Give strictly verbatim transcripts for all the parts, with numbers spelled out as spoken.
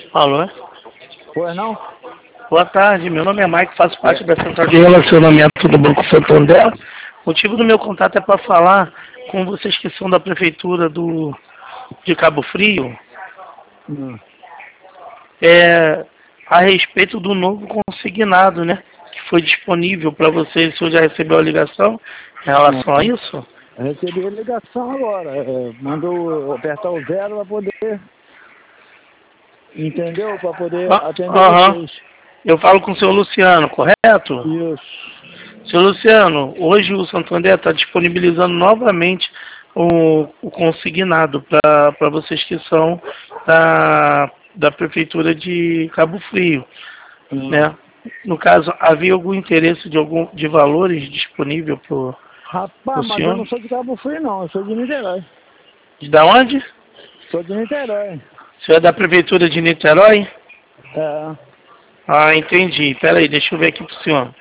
Alô? Pois não? Boa tarde, meu nome é Mike, faço parte da Central de Relacionamento do Banco Santander. O motivo do meu contato é para falar com vocês que são da Prefeitura do, de Cabo Frio, Hum. é, a respeito do novo consignado, né? Que foi disponível para vocês. O senhor já recebeu a ligação em relação a isso? Eu recebi a ligação agora. É, mandou apertar o zero para poder... Entendeu? Para poder Ah, atender aham. vocês. Eu falo com o senhor Luciano, correto? Isso. Senhor Luciano, hoje o Santander está disponibilizando novamente o, o consignado para vocês que são da, da Prefeitura de Cabo Frio, Hum. né? No caso, havia algum interesse de, algum, de valores disponível para o Rapaz, mas senhor? eu não sou de Cabo Frio, não. Eu sou de Niterói. De da onde? Sou de Niterói. O senhor é da Prefeitura de Niterói? É. Ah, entendi. Pera aí, deixa eu ver aqui para o senhor.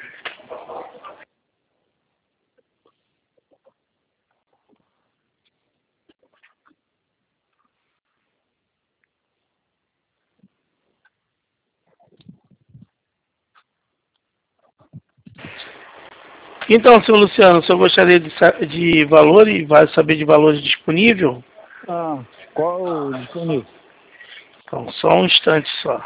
Então, senhor Luciano, o senhor gostaria de, sa- de valor e vai saber de valores disponível? Ah, qual o disponível? Então, só um instante só.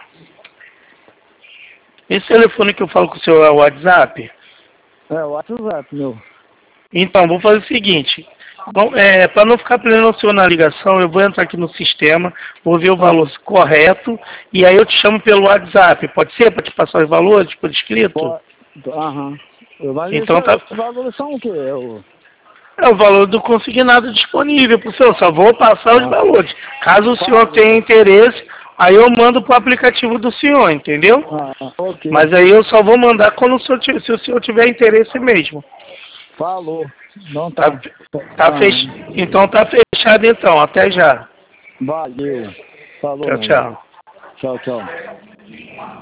Esse telefone que eu falo com o senhor é o WhatsApp? É, o WhatsApp, meu. Então, vou fazer o seguinte. Bom, é, para não ficar prendendo o senhor na ligação, eu vou entrar aqui no sistema, vou ver o valor correto, e aí eu te chamo pelo WhatsApp. Pode ser? Para te passar os valores por escrito? Pode. Aham. Mas Então esse- tá. esses valores são o quê? É o... É o valor do consignado disponível para o senhor. Só vou passar os Ah. valores. Caso o senhor tenha interesse, aí eu mando para o aplicativo do senhor, entendeu? Ah, ok. Mas aí eu só vou mandar quando o senhor, ti- se o senhor tiver interesse mesmo. Falou. Não tá. Tá, tá Ah, fech... Então tá fechado então. Até já. Valeu. Falou. Tchau, tchau. Tchau, tchau.